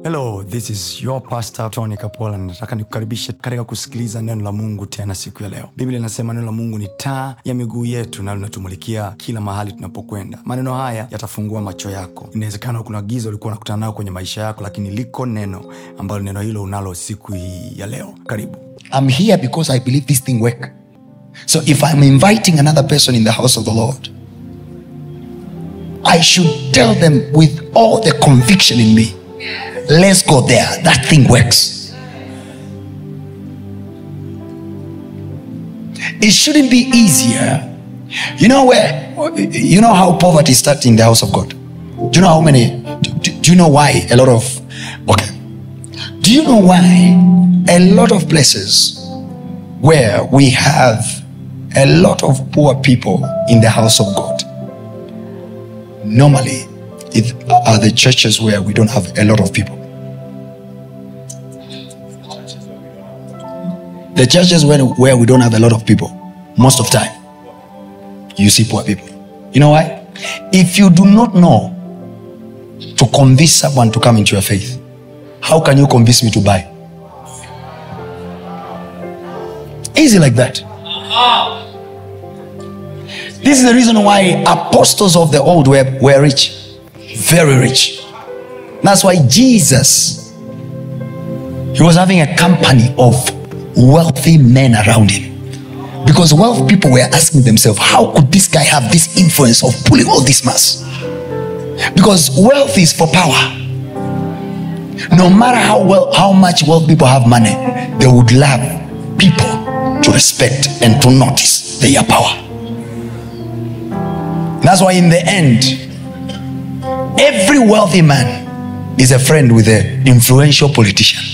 Hello, this is your pastor Tony Kapola. Nataka nikukaribishe katika kusikiliza neno la Mungu tena siku ya leo. Biblia inasema neno la Mungu ni taa ya miguu yetu na linatumulikia kila mahali tunapokwenda. Maneno haya yatafungua macho yako. Inawezekana kuna giza ulikuwa unakutana nalo kwenye maisha yako, lakini liko neno ambalo neno hilo unalo siku hii ya leo. Karibu. I'm here because I believe this thing work. So if I'm inviting another person in the house of the Lord, I should tell them with all the conviction in me, let's go there. That thing works. It shouldn't be easier. You know how poverty starts in the house of God? Do you know how many? Do you know why a lot of? Okay. Do you know why a lot of places where we have a lot of poor people in the house of God, normally it are the churches where we don't have a lot of people. The churches where we don't have a lot of people, most of the time, you see poor people. You know why? If you do not know to convince someone to come into your faith, how can you convince me to buy? Easy like that. This is the reason why apostles of the old were rich. Very rich. That's why Jesus, he was having a company of wealthy men around him. Because wealthy people were asking themselves, how could this guy have this influence of pulling all this mass? Because wealth is for power. No matter how much wealth people have money, they would love people to respect and to notice their power. That's why in the end, every wealthy man is a friend with an influential politician.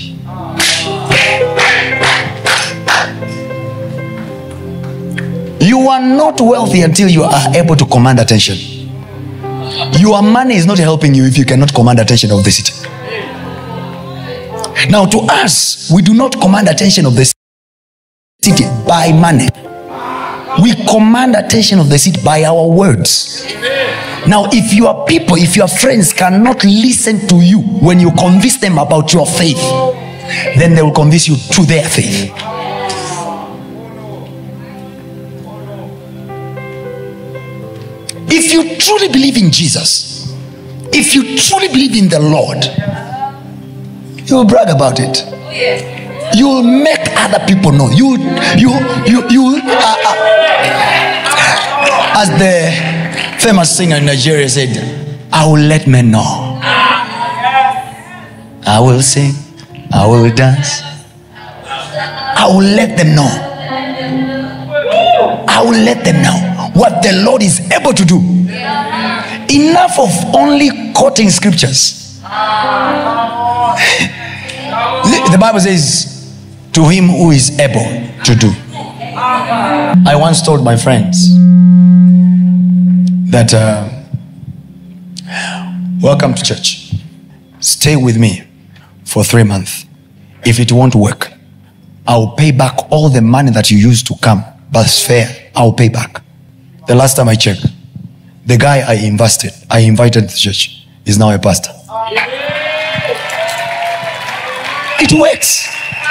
You are not wealthy until you are able to command attention. Your money is not helping you if you cannot command attention of the city. Now to us, we do not command attention of the city by money. We command attention of the city by our words. Now if your people, if your friends cannot listen to you when you convince them about your faith, then they will convince you to their faith. If you truly believe in Jesus, if you truly believe in the Lord, you will brag about it. You will make other people know. As the famous singer in Nigeria said, I will let men know. I will sing, I will dance, I will let them know. I will let them know what the Lord is able to do. Enough of only quoting scriptures. The Bible says, to him who is able to do. I once told my friends that welcome to church. Stay with me for 3 months. If it won't work, I'll pay back all the money that you used to come. Bus fare, I'll pay back. The last time I checked, the guy I invited to church is now a pastor. It works.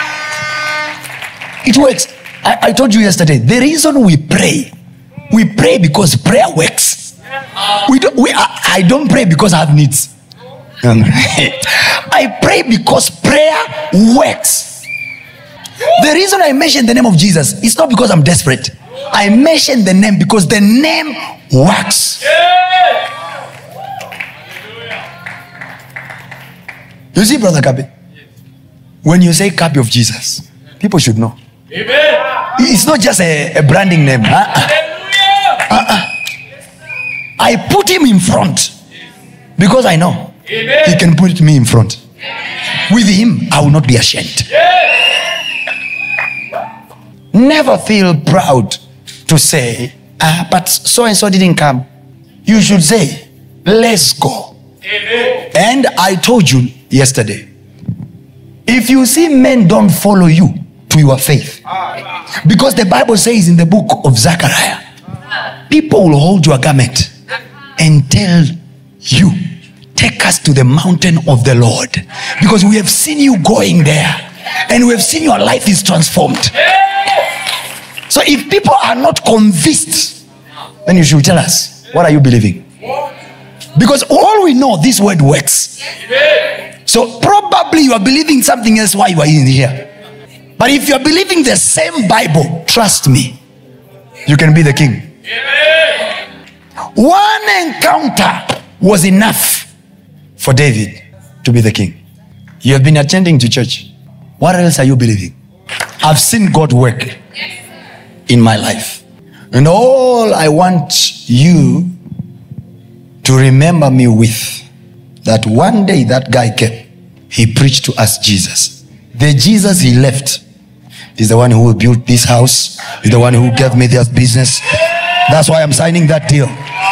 It works. I told you yesterday, the reason we pray because prayer works. I don't pray because I have needs. I pray because prayer works. The reason I mention the name of Jesus is not because I'm desperate. I mention the name because the name works. You see, Brother Kapi, when you say Kapi of Jesus, people should know. Amen. It's not just a branding name. I put him in front because I know he can put me in front. With him, I will not be ashamed. Never feel proud to say, but so and so didn't come. You should say, let's go. Amen. And I told you yesterday, if you see men don't follow you to your faith, because the Bible says in the book of Zechariah, people will hold your garment and tell you, take take us to the mountain of the Lord, because we have seen you going there and we have seen your life is transformed. So if people are not convinced, then you should tell us, what are you believing? Because all we know, this word works. So probably you are believing something else while you are in here. But if you are believing the same Bible, trust me, you can be the king. One encounter was enough for David to be the king. You have been attending to church. What else are you believing? I've seen God work in my life. And all I want you to remember me with, that one day that guy came, he preached to us Jesus. The Jesus he left is the one who built this house, is the one who gave me this business. That's why I'm signing that deal.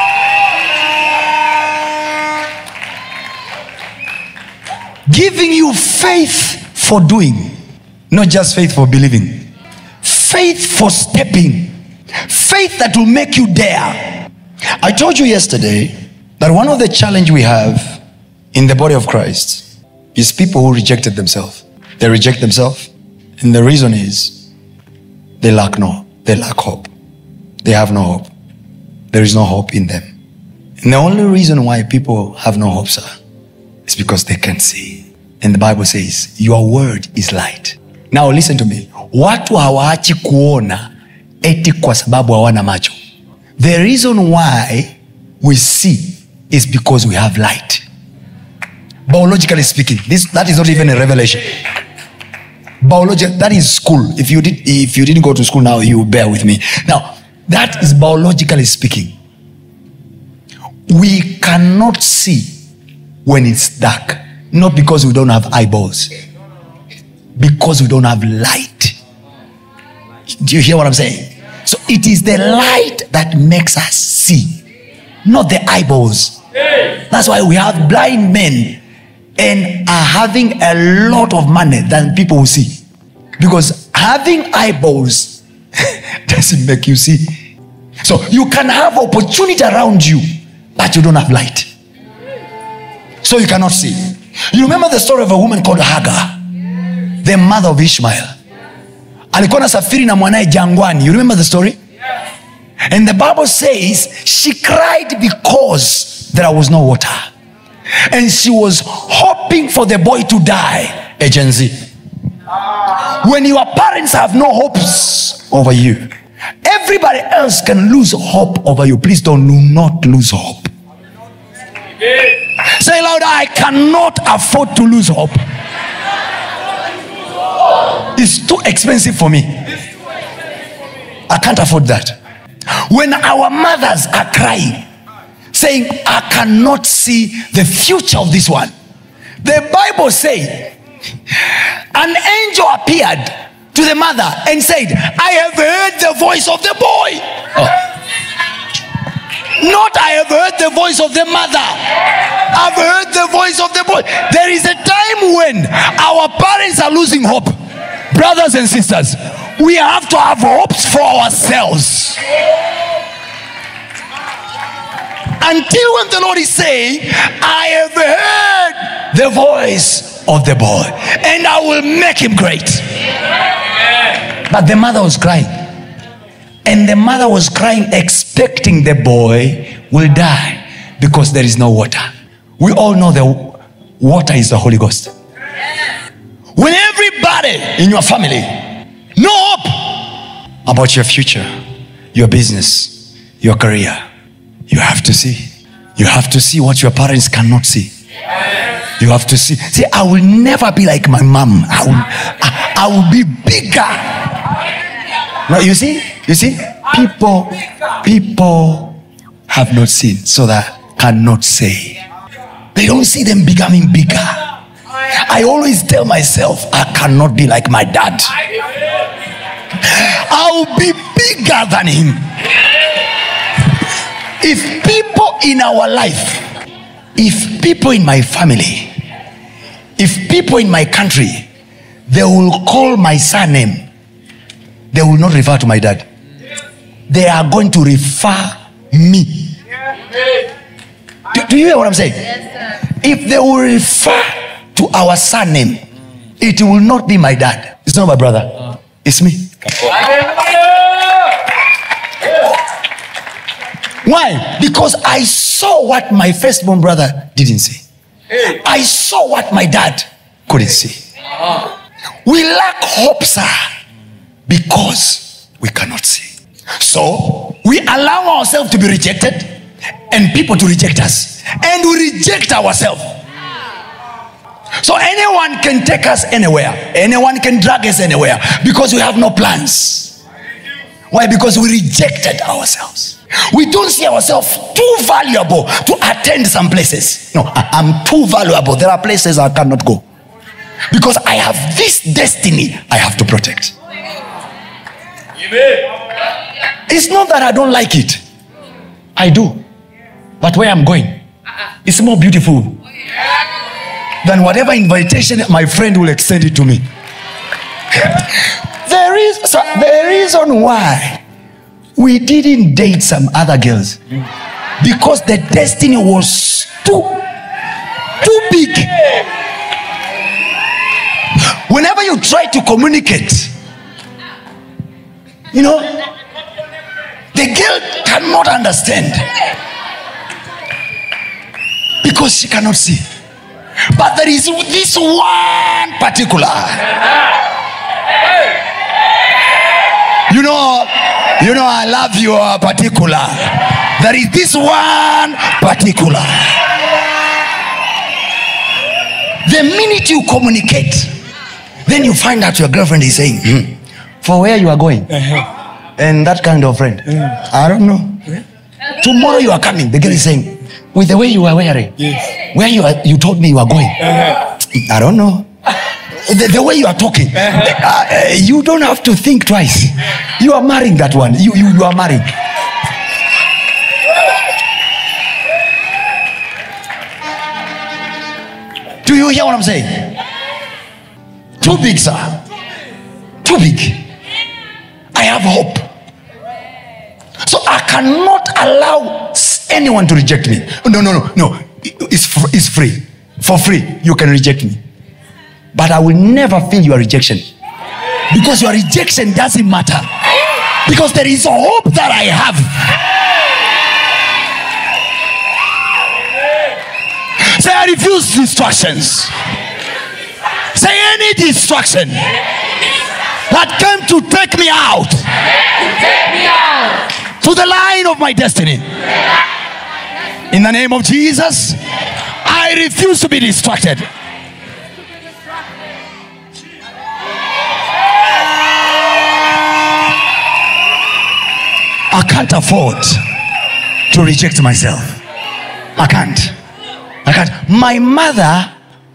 Giving you faith for doing, not just faith for believing. Faith for stepping. Faith that will make you dare. I told you yesterday that one of the challenges we have in the body of Christ is people who rejected themselves. They reject themselves, and the reason is they lack hope. They have no hope. There is no hope in them. And the only reason why people have no hope, sir, is because they can't see. And the Bible says, your word is light. Now listen to me. Watu hawaachi kuona eti kwa sababu hawana macho. The reason why we see is because we have light. Biologically speaking, that is not even a revelation. That is school. If you didn't go to school now, you bear with me. Now, that is biologically speaking. We cannot see when it's dark, not because we don't have eyeballs, because we don't have light. Do you hear what I'm saying? So it is the light that makes us see, not the eyeballs. That's why we have blind men and are having a lot of money than people will see, because having eyeballs doesn't make you see. So you can have opportunity around you, but you don't have light, so you cannot see. You remember the story of a woman called Hagar, the mother of Ishmael. Alikuwa nasafiri na mwanae jangwani. You remember the story? And the Bible says she cried because there was no water, and she was hoping for the boy to die. Agency. When your parents have no hopes over you, everybody else can lose hope over you. Please do not lose hope. Say loud, I cannot afford to lose hope. It's too expensive for me. I can't afford that. When our mothers are crying, saying, I cannot see the future of this one, the Bible says an angel appeared to the mother and said, I have heard the voice of the boy. Not I have heard the voice of the mother. I've heard the voice of the boy. There is a time when our parents are losing hope. Brothers and sisters, we have to have hopes for ourselves. Until when the Lord is saying, I have heard the voice of the boy, and I will make him great. But the mother was crying. And the mother was crying, expecting the boy will die because there is no water. We all know the water is the Holy Ghost. When everybody in your family no hope about your future, your business, your career, you have to see. You have to see what your parents cannot see. You have to see. See, I will never be like my mom. I will be bigger. Now you see, people have not seen, so that cannot say. They don't see them becoming bigger. I always tell myself, I cannot be like my dad. I'll be bigger than him. If people in our life, if people in my family, if people in my country, they will call my surname, they will not refer to my dad. They are going to refer me. Do you hear what I'm saying? if they will refer to our surname, it will not be my dad. It's not my brother. It's me. Why? Because I saw what my firstborn brother didn't see. I saw what my dad couldn't see. We lack hope, sir, because we cannot see. So we allow ourselves to be rejected and people to reject us, and we reject ourselves. So anyone can take us anywhere, anyone can drag us anywhere, because we have no plans. Why? Because we rejected ourselves. We don't see ourselves too valuable to attend some places. No, I'm too valuable. There are places I cannot go, because I have this destiny I have to protect. It's not that I don't like it. I do. But where I'm going, it's more beautiful than whatever invitation my friend will extend it to me. The reason why we didn't date some other girls, because the destiny was too big. Whenever you try to communicate, you know, the girl cannot understand, because she cannot see. But there is this one particular, you know, I love you particular. There is this one particular. The minute you communicate, then you find out your girlfriend is saying, for where you are going, and that kind of friend, I don't know. Tomorrow you are coming, the girl is saying, with the way you are wearing, where you told me you are going, I don't know. The way you are talking, you don't have to think twice. You are marrying that one. You are married. Do you hear what I'm saying? Too big, sir. Too big. I have hope. So I cannot allow anyone to reject me. No. It's free. For free, you can reject me. But I will never feel your rejection, because your rejection doesn't matter, because there is a hope that I have. Say, I refuse distractions. Say, any distraction that came to take me out to the line of my destiny, in the name of Jesus, I refuse to be distracted. I can't afford to reject myself. I can't. My mother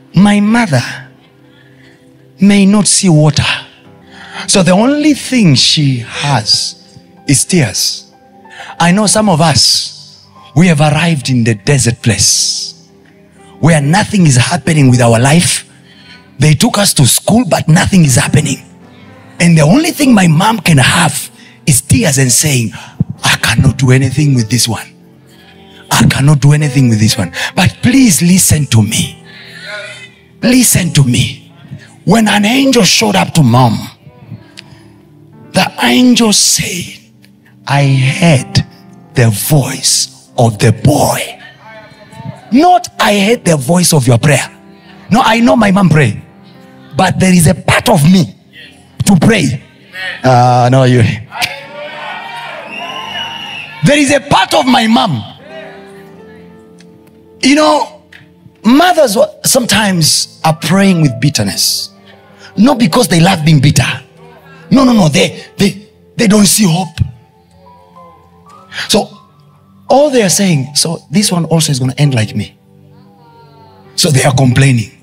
may not see water, so the only thing she has is tears. I know some of us, we have arrived in the desert place where nothing is happening with our life. They took us to school, but nothing is happening, and the only thing my mom can have is tears and saying, I cannot do anything with this one. I cannot do anything with this one. But please listen to me. Listen to me. When an angel showed up to mom, the angel said, I heard the voice of the boy. Not I heard the voice of your prayer. No, I know my mom pray, but there is a part of me to pray. No, you. There is a part of my mom. You know, mothers sometimes are praying with bitterness, not because they love being bitter. No. They don't see hope. So all they are saying, so this one also is going to end like me. So they are complaining.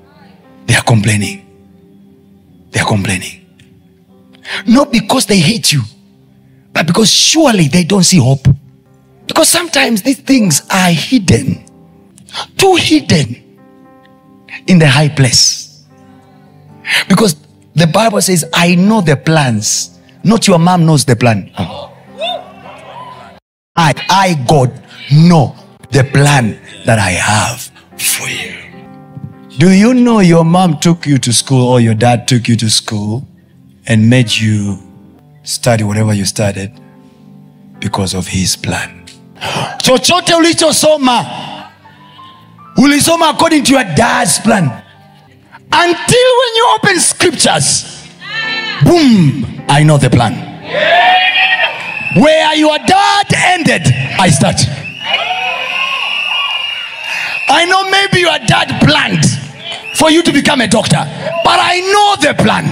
Not because they hate you, but because surely they don't see hope. Because sometimes these things are hidden, too hidden in the high place. Because the Bible says, I know the plans. Not your mom knows the plan. I God, know the plan that I have for you. Do you know your mom took you to school or your dad took you to school and made you study whatever you studied because of his plan? Chochote ulichosoma, ulisoma according to your dad's plan. Until when you open scriptures, boom, I know the plan. Where your dad ended, I start. I know maybe your dad planned for you to become a doctor, but I know the plan.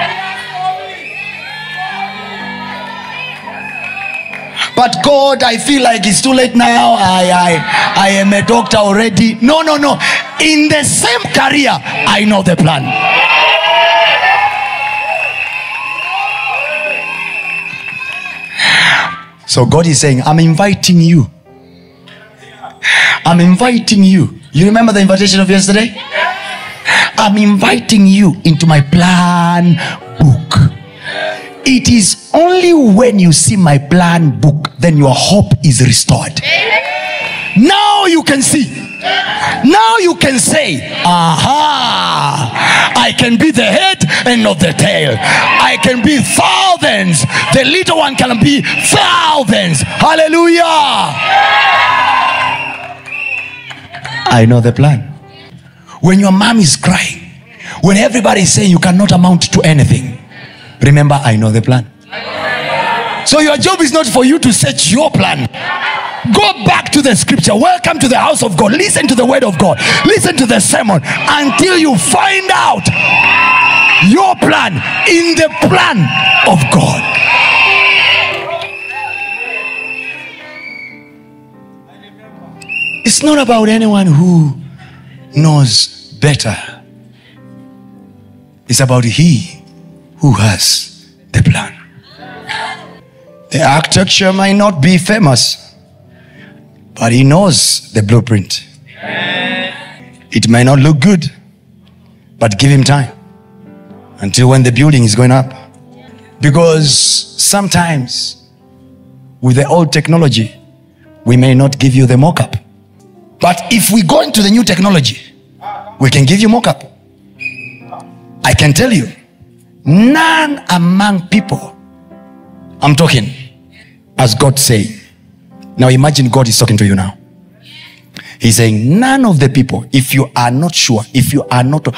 But God, I feel like it's too late now. I am a doctor already. No. In the same career, I know the plan. So God is saying, I'm inviting you. I'm inviting you. You remember the invitation of yesterday? I'm inviting you into my plan book. It is only when you see my plan book, then your hope is restored. Now you can see. Now you can say, aha, I can be the head and not the tail. I can be thousands. The little one can be thousands. Hallelujah. I know the plan. When your mom is crying, when everybody is saying you cannot amount to anything, remember, I know the plan. So your job is not for you to search your plan. Go back to the scripture. Welcome to the house of God. Listen to the word of God. Listen to the sermon until you find out your plan in the plan of God. It's not about anyone who knows better. It's about he who has the plan. The architecture might not be famous, but he knows the blueprint. It may not look good, but give him time until when the building is going up. Because sometimes with the old technology, we may not give you the mock-up. But if we go into the new technology, we can give you mock-up. I can tell you, none among people, I'm talking as God saying. Now imagine God is talking to you now. He's saying, none of the people, if you are not sure, if you are not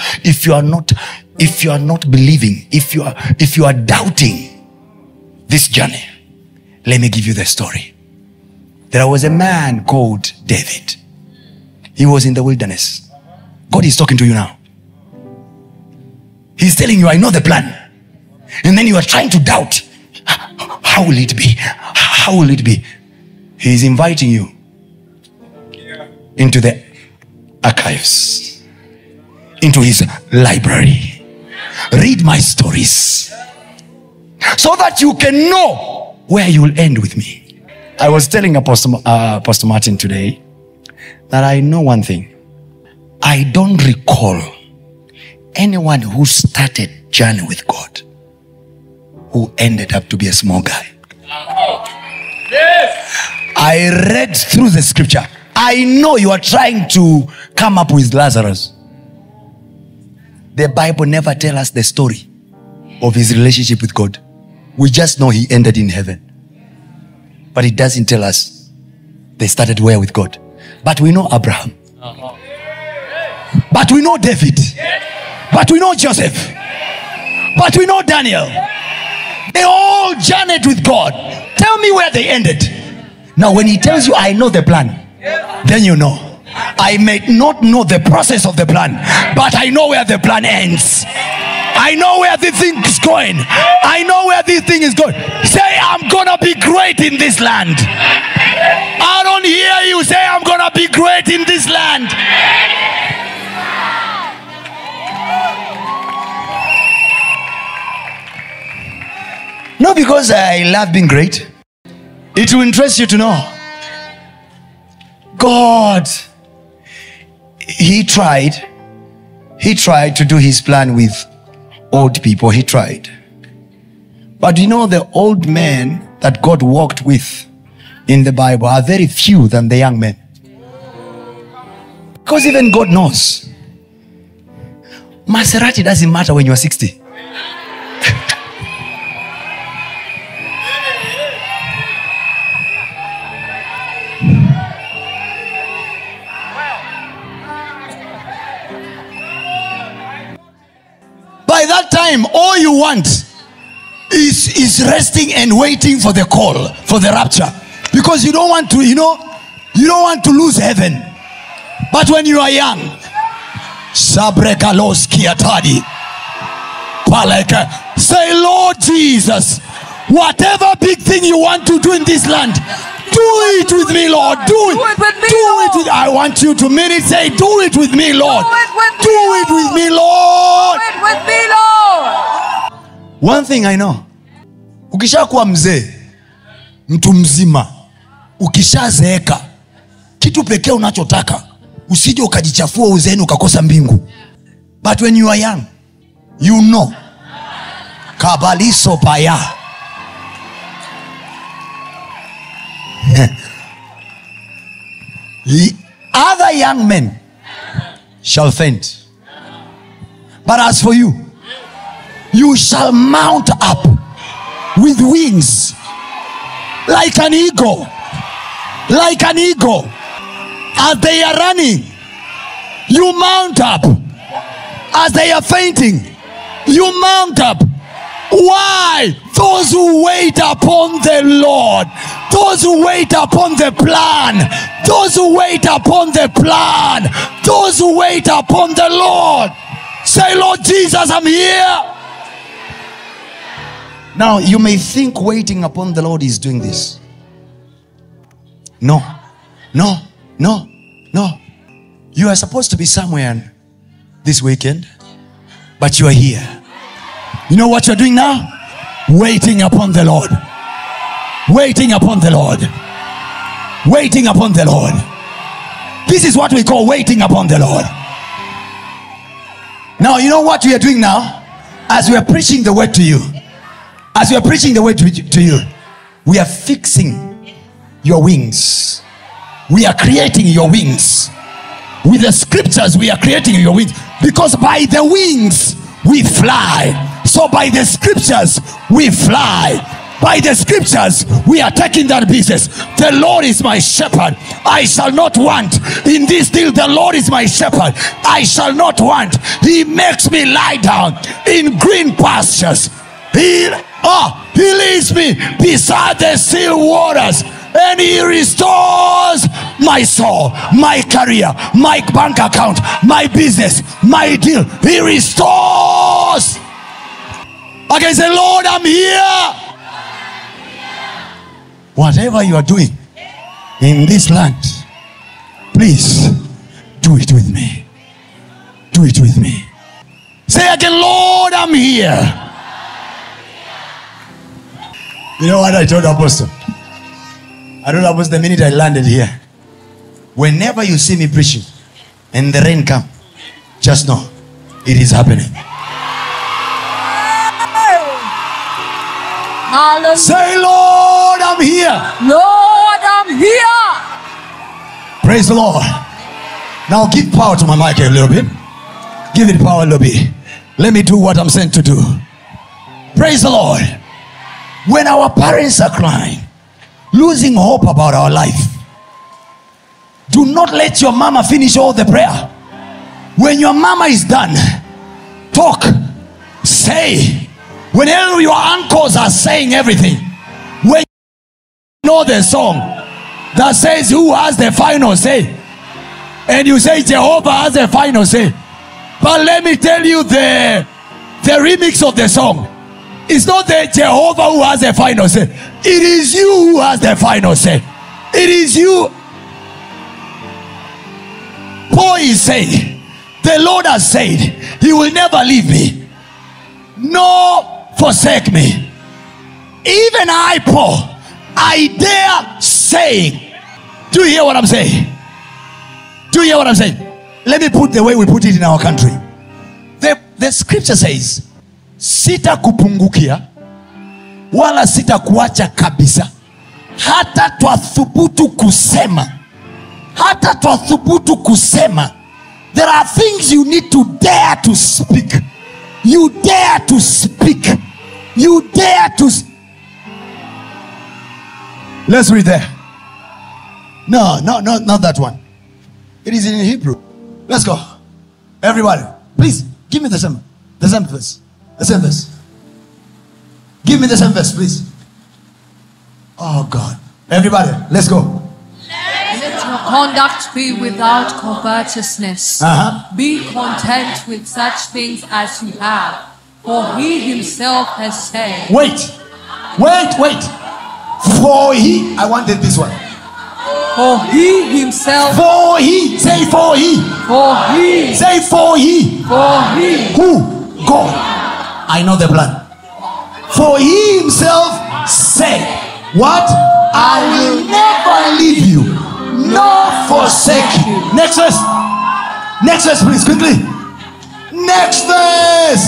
believing, if you are doubting this journey, let me give you the story. There was a man called David. He was in the wilderness. God is talking to you now. He's telling you, I know the plan. And then you are trying to doubt. How will it be? How will it be? He's inviting you into the archives, into his library. Read my stories so that you can know where you will end with me. I was telling Apostle Martin today that I know one thing. I don't recall anyone who started journey with God who ended up to be a small guy. I read through the scripture. I know you are trying to come up with Lazarus. The Bible never tells us the story of his relationship with God. We just know he ended in heaven. But it doesn't tell us they started where with God. But we know Abraham. But we know David. But we know Joseph. But we know Daniel. They all journeyed with God. Tell me where they ended. Now when he tells you, I know the plan, then you know. I may not know the process of the plan, but I know where the plan ends. I know where this thing is going. I know where this thing is going. Say, I'm gonna be great in this land. I don't hear you say, I'm gonna be great in this land. Not because I love being great. It will interest you to know God, he tried to do his plan with old people. He tried. But you know, the old men that God walked with in the Bible are very few than the young men. Because even God knows. Maserati doesn't matter when you are 60. By that time, all you want is resting and waiting for the call, for the rapture. Because you don't want to, you don't want to lose heaven. But when you are young, say, Lord Jesus, whatever big thing you want to do in this land, do it with me, Lord. Do it. I want you to mean it. Say, do it with me, Lord. Do it with me, Lord. Do it with me, Lord. One thing I know. Ukishakuwa mzee, mtu mzima, ukishazeeka, kitu pekee unachotaka, usije ukajichafua uzeeni ukakosa mbingu. But when you are young, you know. Kabaliso baya. The other young men shall faint, but as for you, you shall mount up with wings like an eagle. Like an eagle. As they are running, you mount up. As they are fainting, you mount up. Why? Those who wait upon the Lord, those who wait upon the plan, those who wait upon the plan, those who wait upon the Lord. Say, Lord Jesus, I'm here. Now you may think waiting upon the Lord is doing this. No. You are supposed to be somewhere this weekend, but you are here. You know what you're doing now? Waiting upon the Lord. Waiting upon the Lord. Waiting upon the Lord. This is what we call waiting upon the Lord. Now you know what we are doing now? As we are preaching the word to you, as we are preaching the word to you, we are fixing your wings. We are creating your wings. With the scriptures, we are creating your wings. Because by the wings, we fly. So by the scriptures, we fly. By the scriptures, we are taking that business. The Lord is my shepherd, I shall not want. In this deal, the Lord is my shepherd, I shall not want. He makes me lie down in green pastures. He leads me beside the still waters, and he restores my soul, my career, my bank account, my business, my deal. He restores. I can say, Lord, I'm here. Whatever you are doing in this land, please do it with me. Do it with me. Say again, Lord, I'm here. You know what I told Apostle? I told Apostle the minute I landed here, whenever you see me preaching and the rain come, just know it is happening. Hallelujah. Say, Lord, I'm here. Lord, I'm here. Praise the Lord. Now give power to my mic a little bit. Give it power a little bit. Let me do what I'm sent to do. Praise the Lord. When our parents are crying, losing hope about our life, do not let your mama finish all the prayer. When your mama is done, talk, say. When your uncles are saying everything, when you know the song that says who has the final say, and you say Jehovah has the final say, but let me tell you, the remix of the song, it's not the Jehovah who has the final say. It is you who has the final say. It is you. Paul is saying, the Lord has said, he will never leave me, nor forsake me. Even I, Paul, I dare saying. Do you hear what I'm saying? Do you hear what I'm saying? Let me put the way we put it in our country. The scripture says, sita kupungukia wala sita kuacha kabisa, hata twathubutu kusema There are things you need to dare to speak. You dare to speak. You dare to. Let's read there. No, not that one. It is in Hebrew. Let's go. Everybody, please give me the same verse. The same verse. Give me the same verse, please. Oh God. Everybody, let's go. Let your conduct be without covetousness. Be content with such things as you have. For he himself has said. Wait. For he, I wanted this one. For he himself. For he, say for he. For he. Say for he. For he. Who? God. I know the plan. For he himself said, what? I will never leave you, nor forsake you. Next verse. Next verse, please, quickly. Next verse.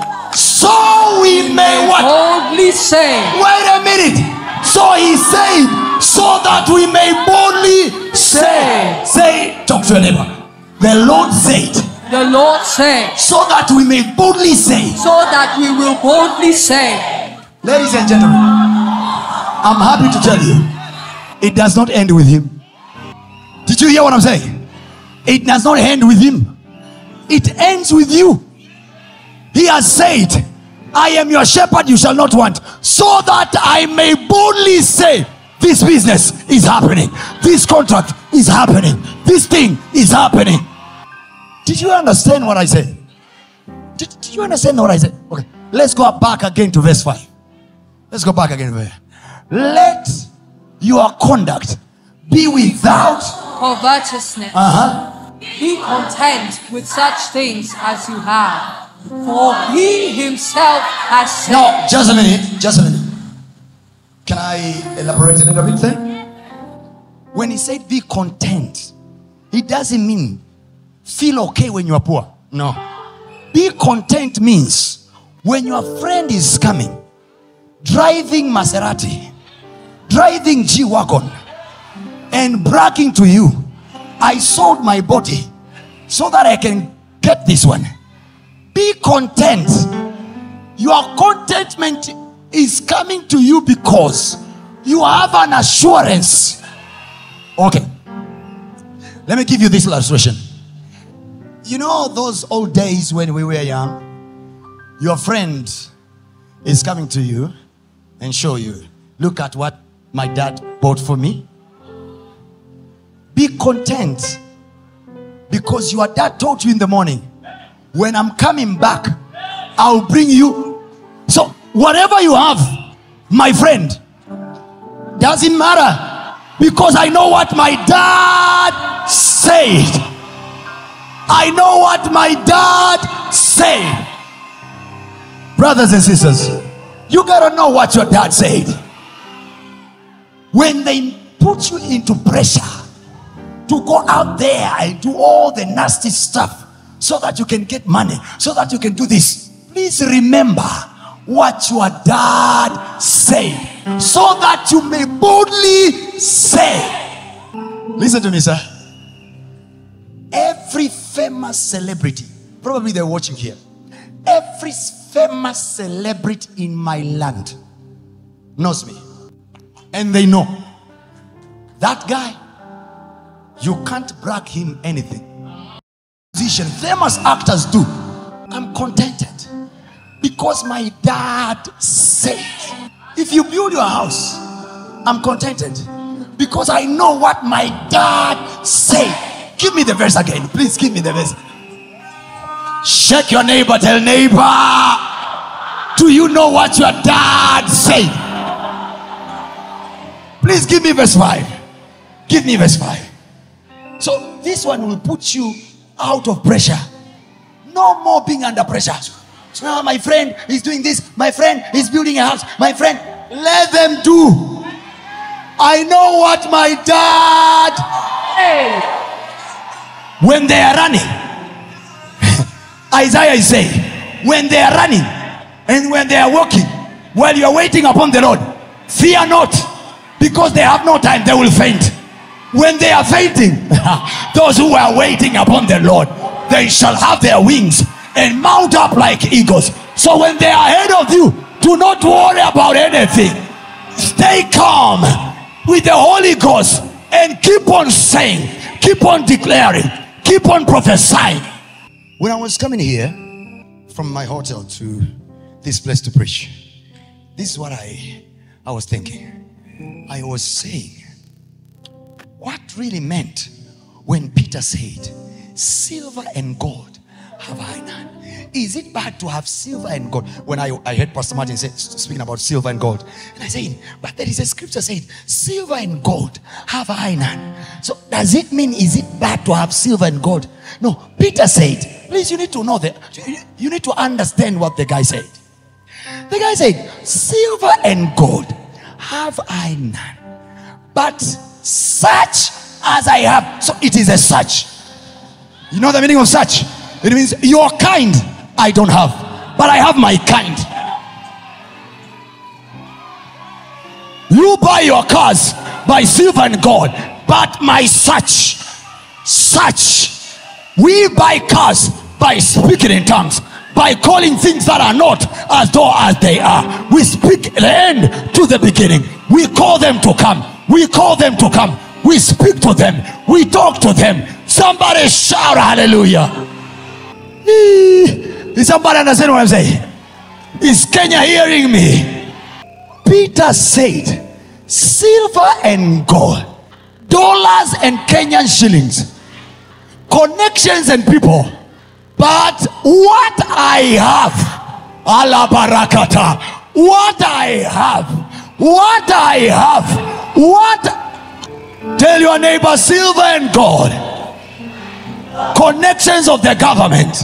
So we may what? Boldly say. Wait a minute. So he said, so that we may boldly say. Say, talk to your neighbor. The Lord said. The Lord said. So that we may boldly say. So that we will boldly say. Ladies and gentlemen, I'm happy to tell you, it does not end with him. Did you hear what I'm saying? It does not end with him. It ends with you. He has said, I am your shepherd, you shall not want. So that I may boldly say, this business is happening. This contract is happening. This thing is happening. Did you understand what I said? Did you understand what I said? Okay, let's go back again to verse 5. Let's go back again. Let your conduct be without covetousness. Be content with such things as you have. For he himself has said. No, just a minute. Can I elaborate a little bit there? When he said be content, it doesn't mean feel okay when you are poor. No. Be content means when your friend is coming, driving Maserati, driving G-Wagon, and bragging to you, I sold my body so that I can get this one. Be content. Your contentment is coming to you because you have an assurance. Okay, let me give you this illustration. You know those old days when we were young, your friend is coming to you and show you, look at what my dad bought for me. Be content because your dad told you in the morning, when I'm coming back, I'll bring you. So whatever you have, my friend, doesn't matter because I know what my dad said. I know what my dad said. Brothers and sisters, you gotta know what your dad said. When they put you into pressure to go out there and do all the nasty stuff so that you can get money, so that you can do this, please remember what your dad said, so that you may boldly say. Listen to me, sir. Every famous celebrity, probably they're watching here, every famous celebrity in my land knows me, and they know that guy, you can't brag him anything. Musician, famous actors do. I'm contented because my dad said. If you build your house, I'm contented because I know what my dad said. Give me the verse again, please. Give me the verse. Shake your neighbor, tell neighbor, do you know what your dad said? Please give me verse 5. Give me verse 5. So this one will put you out of pressure. No more being under pressure. So my friend is doing this, my friend is building a house, my friend, let them do. I know what my dad said. When they are running, Isaiah is saying, when they are running and when they are walking, while you are waiting upon the Lord, fear not, because they have no time, they will faint. When they are fainting, those who are waiting upon the Lord, they shall have their wings and mount up like eagles. So when they are ahead of you, do not worry about anything. Stay calm with the Holy Ghost and keep on saying, keep on declaring, keep on prophesying. When I was coming here from my hotel to this place to preach, this is what I was thinking. I was saying, what really meant when Peter said, silver and gold have I none? Is it bad to have silver and gold? When I heard Pastor Martin speaking about silver and gold, and I said, but there is a scripture saying, silver and gold have I none. So does it mean, is it bad to have silver and gold? No, Peter said, please, you need to know that, you need to understand what the guy said. The guy said, silver and gold have I none, but such as I have. So it is a such. You know the meaning of such? It means your kind I don't have, but I have my kind. You buy your cars by silver and gold, but my such. We buy cars by speaking in tongues, by calling things that are not as though as they are. We speak the end to the beginning. We call them to come. We call them to come. We speak to them. We talk to them. Somebody shout hallelujah. Is somebody understand what I'm saying? Is Kenya hearing me? Peter said, silver and gold, dollars and Kenyan shillings, connections and people, but what I have, Allah barakata, what I have, tell your neighbor, silver and gold, connections of the government,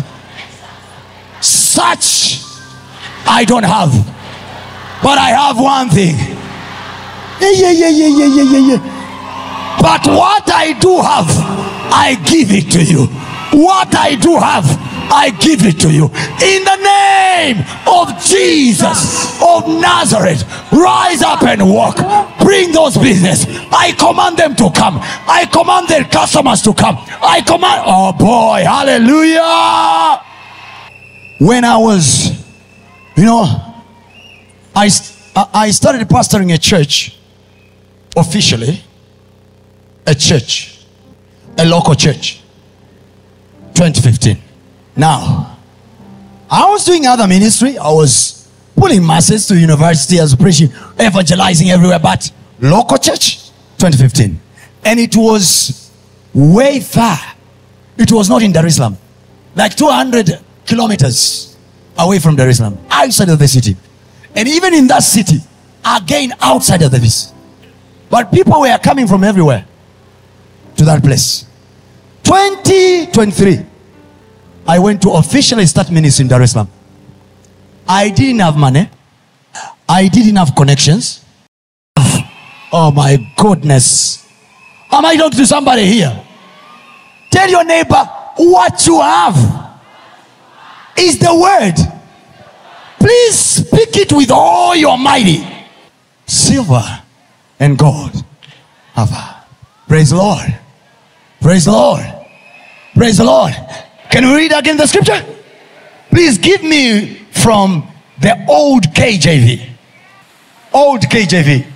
such I don't have, but I have one thing. But what I do have, I give it to you. What I do have, I give it to you. In the name of Jesus of Nazareth, rise up and walk. Bring those business. I command them to come. I command their customers to come. I command, oh boy, hallelujah. When I was, I started pastoring a church, officially, a local church, 2015. Now, I was doing other ministry. I was pulling masses to university, as preaching, evangelizing everywhere, but local church, 2015. And it was way far. It was not in Dar es Salaam, like 200 kilometers away from Dar es Salaam, outside of the city. And even in that city, again outside of the city. But people were coming from everywhere to that place. 2023, I went to officially start ministry in Dar es Salaam. I didn't have money. I didn't have connections. Oh my goodness. Am I talking to somebody here? Tell your neighbor, what you have is the word. Please speak it with all your mighty. Silver and gold have I. Praise the Lord. Praise the Lord. Praise the Lord. Can we read again the scripture? Please give me from the old KJV. Old KJV.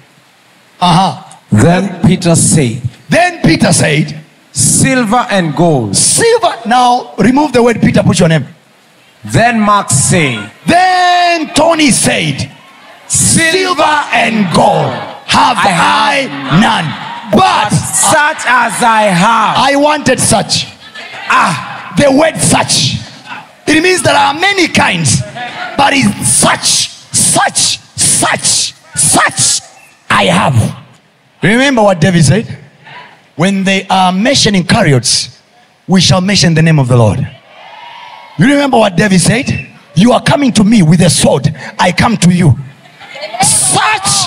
Then Peter said, silver and gold. Silver. Now remove the word Peter, put your name. Then Mark said. Then Tony said, silver and gold have I none, but such as I have. I wanted such. The word such, it means there are many kinds, but it's such I have. Remember what David said? When they are mentioning chariots, we shall mention the name of the Lord. You remember what David said? You are coming to me with a sword, I come to you. Such.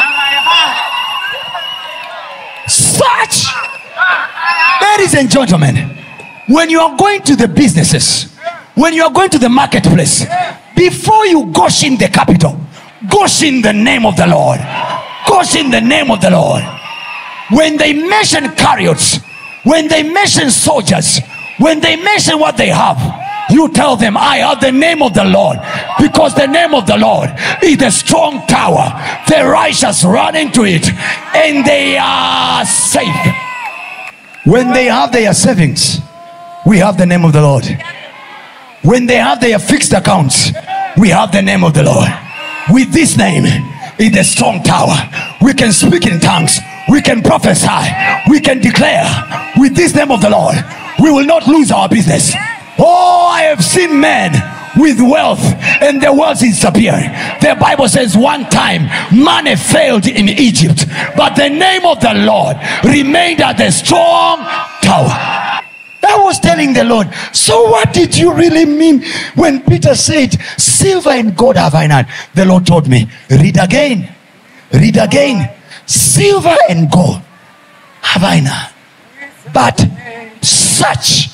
Ladies and gentlemen, when you are going to the businesses, when you are going to the marketplace, before you gush in the capital, gush in the name of the Lord. Gush in the name of the Lord. When they mention chariots, when they mention soldiers, When they mention what they have, you tell them, I have the name of the Lord, because the name of the Lord is a strong tower. The righteous run into it and they are safe. When they have their savings, we have the name of the Lord. When they have their fixed accounts, we have the name of the Lord. With this name is a strong tower. We can speak in tongues. We can prophesy. We can declare. With this name of the Lord, we will not lose our business. Oh, I have seen men with wealth and their wealth disappeared. The Bible says one time money failed in Egypt, but the name of the Lord remained as a strong tower. I was telling the Lord, so what did you really mean when Peter said, silver and gold have I none? The Lord told me, read again. Read again. Silver and gold have I none, but such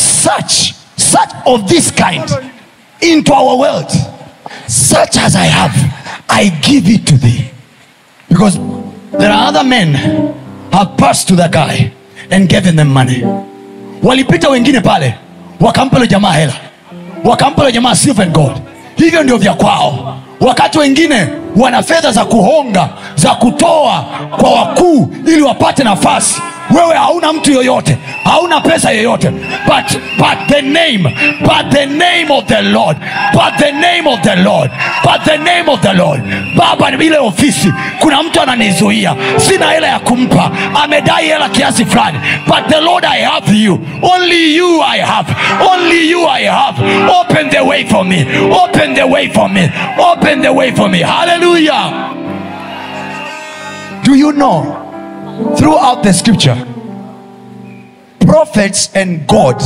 of this kind into our world, such as I have, I give it to thee. Because there are other men have passed to the guy and given them money. Walipita wengine pale wakampa yule jamaa hela, wakampa yule jamaa silver and gold. Hivyo ndio vya kwao. Wakati wengine wana fedha za kuhonga, za kutoa kwa wakuu ili wapate nafasi. Wewe hauna mtu yoyote, hauna pesa yoyote, but the name of the Lord, but the name of the Lord, but the name of the Lord. Baba, ni ile ofisi kuna mtu ananizuia, sina hela ya kumpa, amedai hela kiasi fulani, but the Lord, I have you, only you I have, only you I have. Open the way for me, open the way for me, open the way for me. Hallelujah. Do you know, throughout the scripture, prophets and God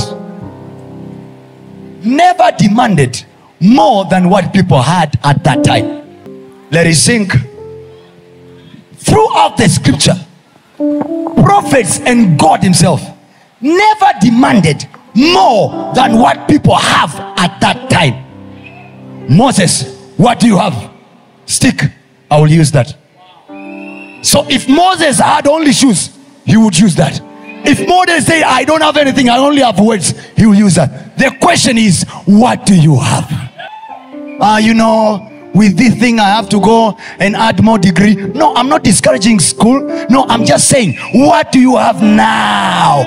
never demanded more than what people had at that time. Let it sink. Throughout the scripture, prophets and God himself never demanded more than what people have at that time. Moses, what do you have? Stick. I will use that. So if Moses had only shoes, he would use that. If Moses said, I don't have anything, I only have words, he will use that. The question is, what do you have? You know, with this thing I have to go and add more degree. No, I'm not discouraging school. No, I'm just saying, what do you have now?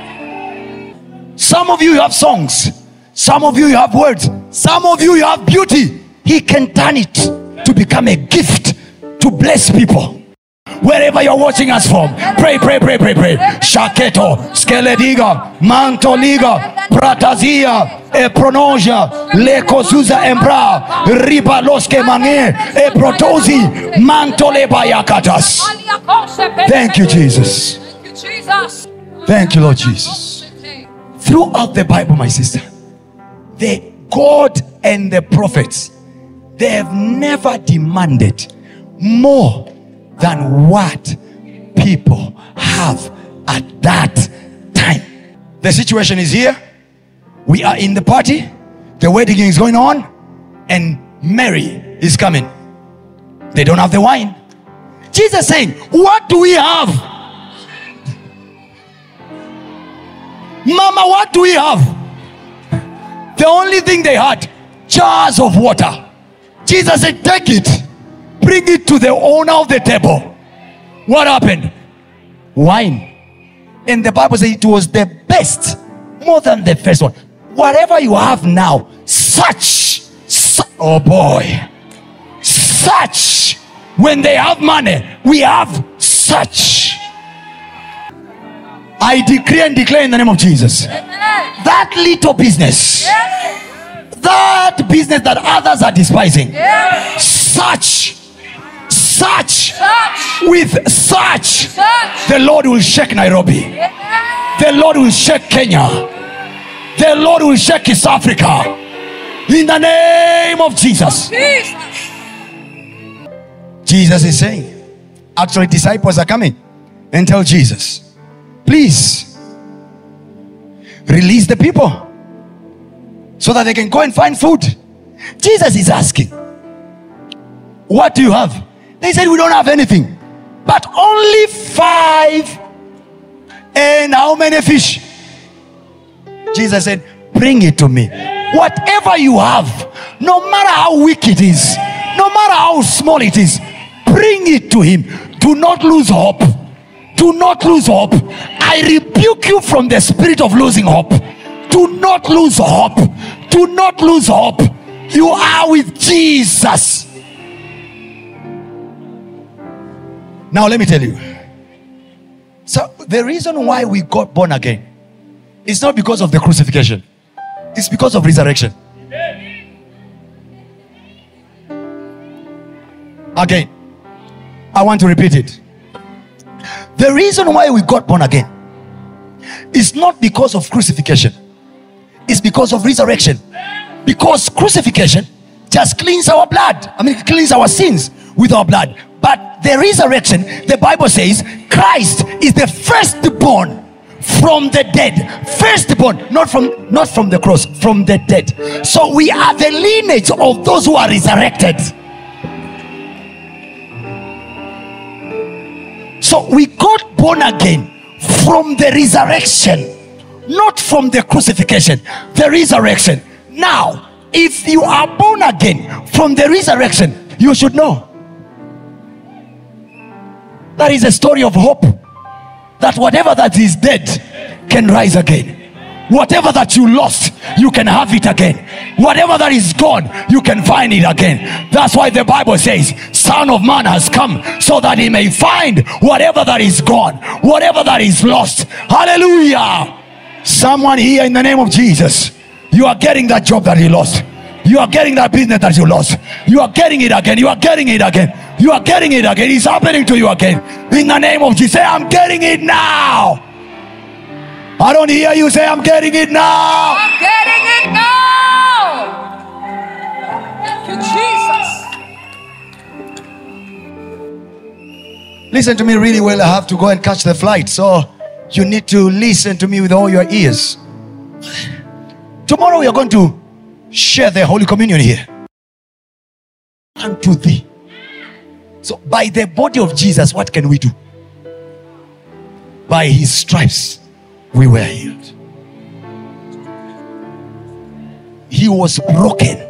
Some of you have songs. Some of you have words. Some of you have beauty. He can turn it to become a gift to bless people. Wherever you're watching us from, pray. Shaketo, Skelediga, Mantoliga, Pratazia, Epronoja, Lekozuza Embra, Riba Loske Mange, Eprotozi, Mantoleba Yakatas. Thank you, Jesus. Thank you, Lord Jesus. Throughout the Bible, my sister, the God and the prophets, they have never demanded more than what people have at that time. The situation is here. We are in the party. The wedding is going on, and Mary is coming. They don't have the wine. Jesus saying, what do we have? Mama, what do we have? The only thing they had, jars of water. Jesus said, take it. Bring it to the owner of the table. What happened? Wine. And the Bible says it was the best, more than the first one. Whatever you have now, such, oh boy, such. When they have money, we have such. I decree and declare in the name of Jesus, that little business, that business that others are despising, such, with such, the Lord will shake Nairobi, the Lord will shake Kenya, the Lord will shake East Africa, in the name of Jesus. Jesus is saying, actually disciples are coming and tell Jesus, please release the people so that they can go and find food. Jesus is asking, what do you have? They said, we don't have anything, but only 5 and how many fish? Jesus said, bring it to me. Whatever you have, no matter how weak it is, no matter how small it is, bring it to him. Do not lose hope. Do not lose hope. I rebuke you from the spirit of losing hope. Do not lose hope. Do not lose hope. You are with Jesus. Now let me tell you. So the reason why we got born again is not because of the crucifixion. It's because of resurrection. Again, I want to repeat it. The reason why we got born again is not because of crucifixion. It's because of resurrection. Because crucifixion just cleans our blood. Cleans our sins with our blood. But the resurrection, the Bible says, Christ is the firstborn from the dead. Firstborn, not from the cross, from the dead. So we are the lineage of those who are resurrected. So we got born again from the resurrection, not from the crucifixion, the resurrection. Now, if you are born again from the resurrection, you should know that is a story of hope, that whatever that is dead can rise again. Whatever that you lost, you can have it again. Whatever that is gone, you can find it again. That's why the Bible says, Son of Man has come so that he may find whatever that is gone, whatever that is lost. Hallelujah. Someone here, in the name of Jesus, you are getting that job that you lost. You are getting that business that you lost. You are getting it again. You are getting it again. You are getting it again. It's happening to you again. In the name of Jesus, say, I'm getting it now. I don't hear you say, I'm getting it now. I'm getting it now. Thank you, Jesus. Listen to me really well. I have to go and catch the flight. So you need to listen to me with all your ears. Tomorrow we are going to share the Holy Communion here. Unto thee. So by the body of Jesus, what can we do? By his stripes we were healed. He was broken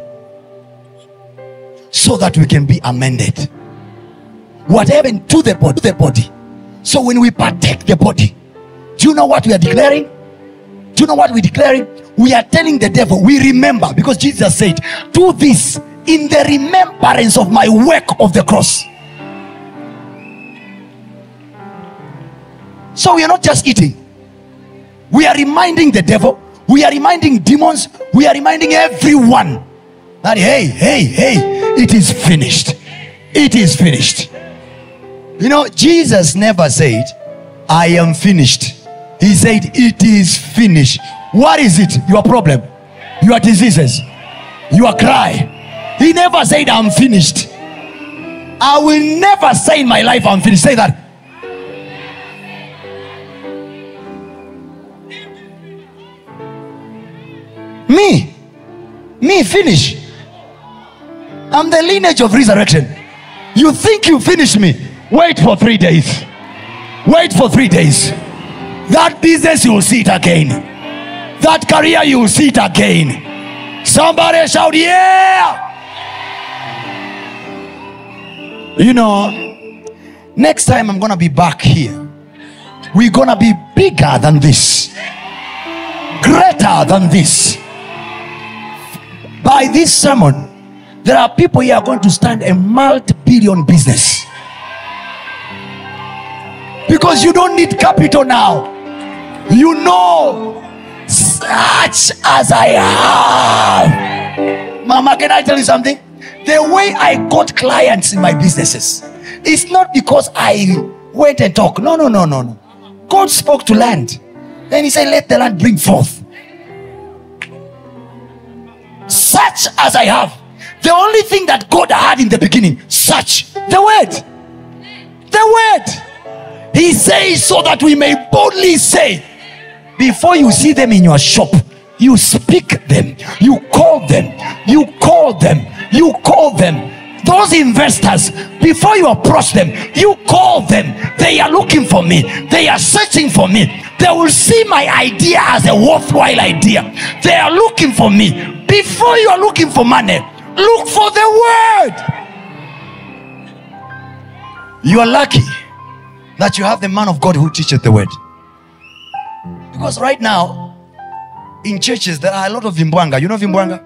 so that we can be amended. What happened to the body? So when we partake the body, do you know what we are declaring? Do you know what we're declaring? We are telling the devil, we remember, because Jesus said, do this in the remembrance of my work of the cross. So we are not just eating. We are reminding the devil, we are reminding demons, we are reminding everyone that hey, it is finished. It is finished. You know, Jesus never said, I am finished. He said, it is finished. What is it? Your problem, your diseases, your cry. He never said, I'm finished. I will never say in my life, I'm finished. Say that. Me finish. I'm the lineage of resurrection. You think you finish me? Wait for 3 days. Wait for 3 days. That business, you will see it again. That career, you will see it again. Somebody shout, yeah. You know, next time I'm gonna be back here, we're gonna be bigger than this, greater than this. By this sermon, there are people here going to start a multi-billion business, because you don't need capital now. You know, such as I have. Mama, can I tell you something? The way I got clients in my businesses, it's not because I went and talked. No. God spoke to land. Then he said, let the land bring forth. Such as I have. The only thing that God had in the beginning, such. The word. He says so that we may boldly say, before you see them in your shop, you speak them, you call them. Those investors, before you approach them, you call them. They are looking for me, they are searching for me. They will see my idea as a worthwhile idea. They are looking for me. Before you are looking for money, look for the word. You are lucky that you have the man of God who teaches the word. Because right now, in churches, there are a lot of vimbwanga. You know vimbwanga?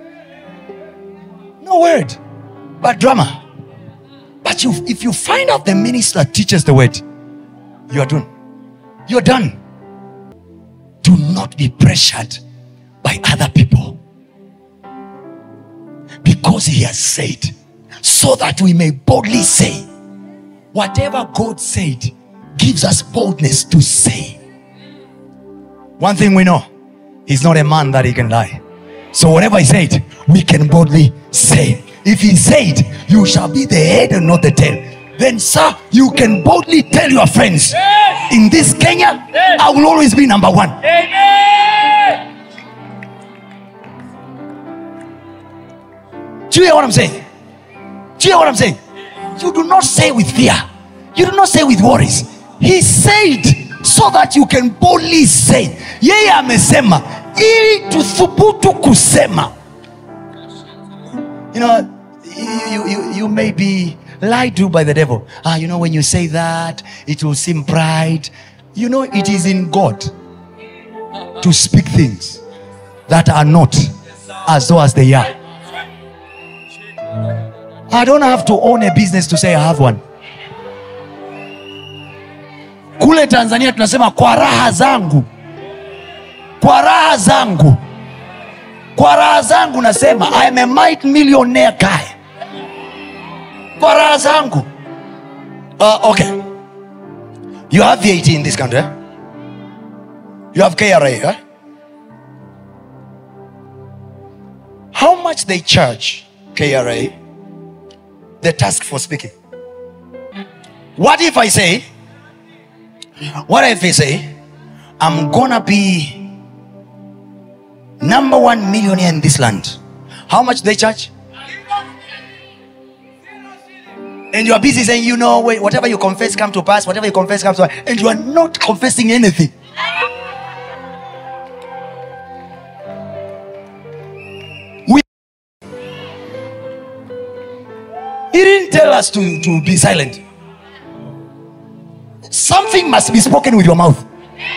No word, but drama. But if you find out the minister that teaches the word, you are done. You're done. Do not be pressured by other people. Because he has said, so that we may boldly say, whatever God said gives us boldness to say. One thing we know, he's not a man that he can lie. So whatever he said, we can boldly say. If he said, you shall be the head and not the tail, then sir, you can boldly tell your friends, in this Kenya, I will always be number one. Do you hear what I'm saying? Do you hear what I'm saying? You do not say with fear. You do not say with worries. He said so that you can boldly say. Yeye amesema ili tuthubutu kusema. You know, you may be lied to by the devil. You know, when you say that, it will seem pride. You know, it is in God to speak things that are not as though as they are. I don't have to own a business to say I have one. Kule Tanzania tunasema kwa raha zangu. Kwa raha zangu. Kwa raha zangu nasema I am a millionaire guy. Kwa raha zangu. Okay. You have VAT in this country. You have KRA. How much they charge KRA? The task for speaking. What if I say, I'm gonna be number 1 millionaire in this land? How much they charge? And you are busy saying, you know, whatever you confess come to pass, whatever you confess comes to pass, and you are not confessing anything. He didn't tell us to be silent. Something must be spoken with your mouth.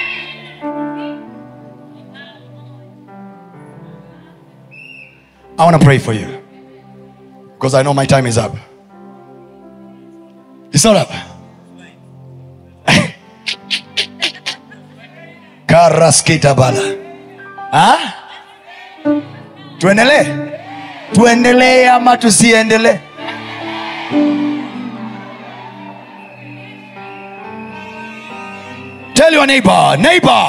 I want to pray for you because I know my time is up. It's not up. Karaskita bala. Tuendelee ama tusiendelee? Tell your neighbor,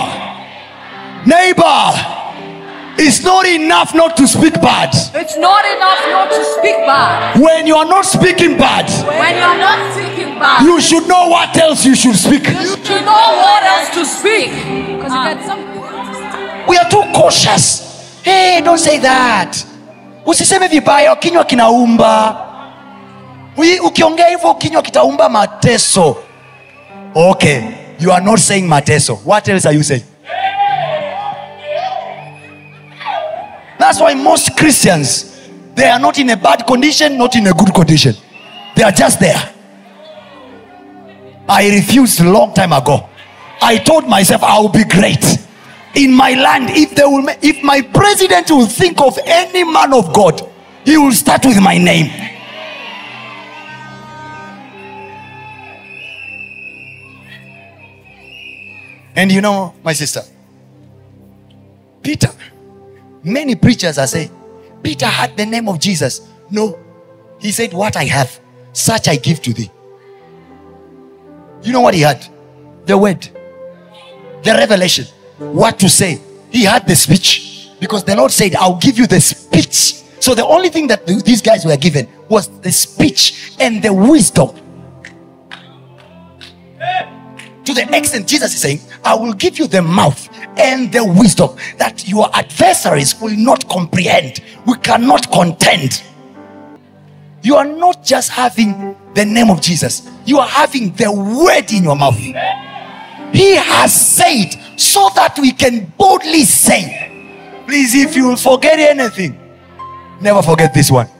it's not enough not to speak bad. It's not enough not to speak bad. When you are not speaking bad, you should know what else you should speak. You should know what else to speak. We are too cautious. Hey, don't say that. Usiseme vibaya, kinywa kinaumba. Ukiongea hivyo kinywa kitaumba mateso. Okay, you are not saying mateso. What else are you saying? That's why most Christians, they are not in a bad condition, not in a good condition. They are just there. I refused a long time ago. I told myself I will be great in my land. If my president will think of any man of God, he will start with my name. And you know, my sister, Peter, many preachers are saying, Peter had the name of Jesus. No, he said, what I have, such I give to thee. You know what he had? The word, the revelation, what to say. He had the speech, because the Lord said, I'll give you the speech. So the only thing that these guys were given was the speech and the wisdom. To the extent Jesus is saying, I will give you the mouth and the wisdom that your adversaries will not comprehend. We cannot contend. You are not just having the name of Jesus, you are having the word in your mouth. He has said, so that we can boldly say. Please, if you will forget anything, never forget this one.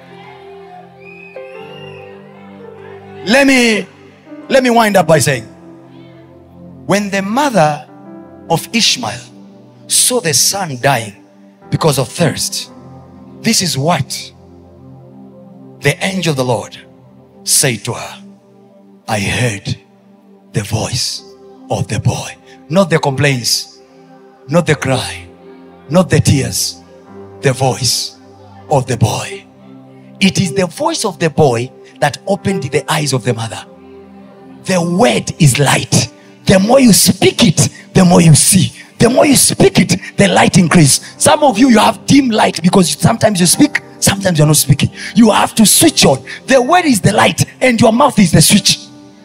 Let me wind up by saying, when the mother of Ishmael saw the son dying because of thirst, this is what the angel of the Lord said to her. I heard the voice of the boy. Not the complaints, not the cry, not the tears. The voice of the boy. It is the voice of the boy that opened the eyes of the mother. The word is light. The more you speak it, the more you see. The more you speak it, the light increase. Some of you have dim light because sometimes you speak, sometimes you're not speaking. You have to switch on. The word is the light and your mouth is the switch.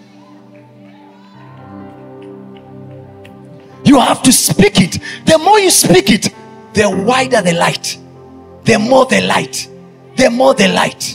You have to speak it. The more you speak it, the wider the light. The more the light. The more the light.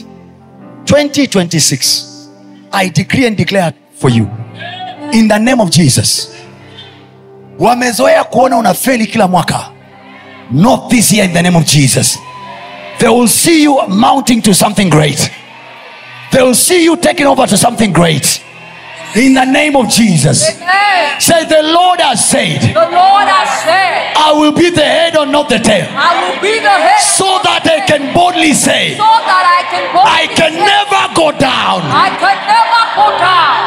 2026, I decree and declare for you, in the name of Jesus. Wamezoea kuona unafeli kila mwaka. Not this year, in the name of Jesus. They will see you mounting to something great. They will see you taking over to something great. In the name of Jesus. Amen. Say, the Lord has said, The Lord has said, I will be the head or not the tail, I will be the head, so that I can boldly say, so that I can boldly I can say, never go down. I can never go down.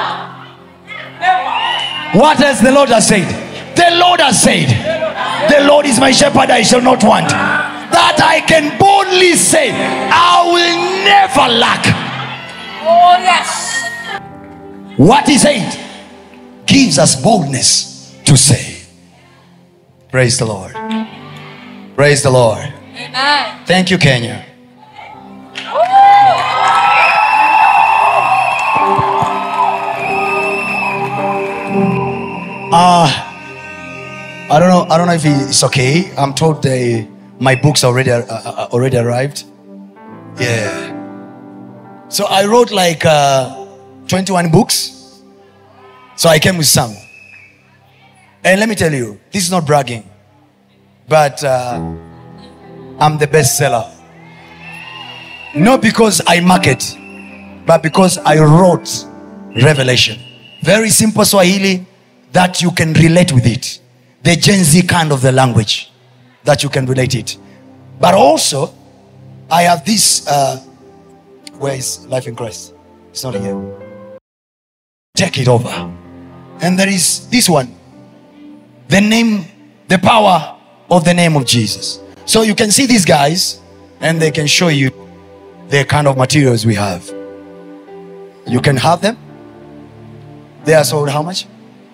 What has the Lord has said? The Lord has said, the Lord is my shepherd, I shall not want. That I can boldly say, I will never lack. Oh yes. What he said gives us boldness to say. Praise the Lord. Praise the Lord. Amen. Thank you, Kenya. I don't know if it's okay. I'm told my books already arrived. Yeah. So I wrote like 21 books. So I came with some. And let me tell you, this is not bragging, but I'm the best seller. Not because I market, but because I wrote Revelation. Very simple Swahili that you can relate with it. The Gen Z kind of the language that you can relate it. But also, I have this, where is Life in Christ? It's not here. Check it over. And there is this one. The power of the name of Jesus. So you can see these guys and they can show you the kind of materials we have. You can have them. They are sold how much?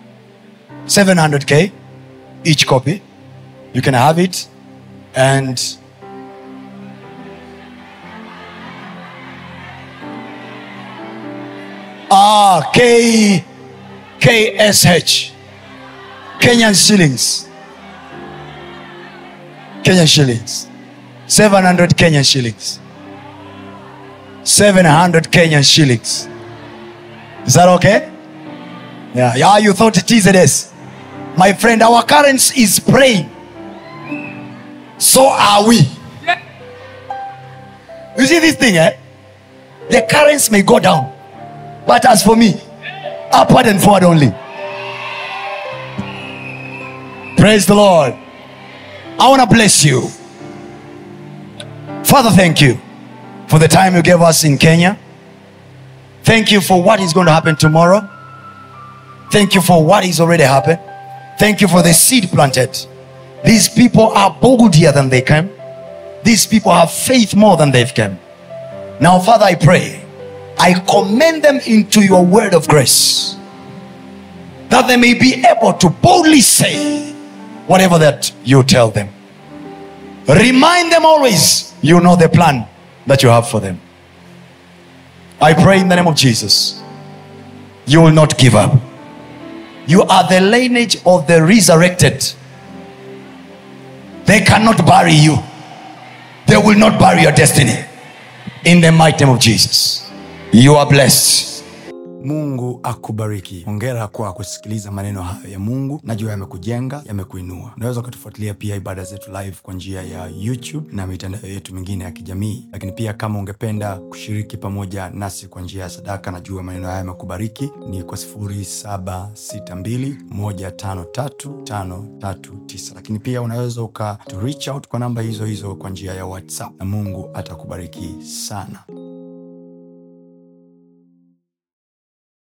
700K each copy. You can have it. And KSH, Kenyan shillings. Kenyan shillings. 700 Kenyan shillings. 700 Kenyan shillings. Is that okay? Yeah, you thought it is. It is. My friend, our currency is praying. So are we. You see this thing, eh? The currency may go down, but as for me, upward and forward only. Praise the Lord. I want to bless you. Father, thank you for the time you gave us in Kenya. Thank you for what is going to happen tomorrow. Thank you for what is already happened. Thank you for the seed planted. These people are bolder than they came. These people have faith more than they've come. Now, Father, I pray, I commend them into your word of grace, that they may be able to boldly say whatever that you tell them. Remind them always, you know the plan that you have for them. I pray in the name of Jesus, you will not give up. You are the lineage of the resurrected. They cannot bury you. They will not bury your destiny. In the mighty name of Jesus, you are blessed. Mungu akubariki. Hongera kwa kusikiliza maneno hayo ya Mungu. Najua yamekujenga, yamekuinua. Unaweza kutufuatilia pia ibada zetu live kwa njia ya YouTube na mitandao yetu mingine ya kijamii. Lakini pia kama ungependa kushiriki pamoja nasi kwa njia ya sadaka, najua maneno haya yamekubariki, ni kwa 0762153539. Lakini pia unaweza to reach out kwa namba hizo hizo kwa njia ya WhatsApp, na Mungu atakubariki sana.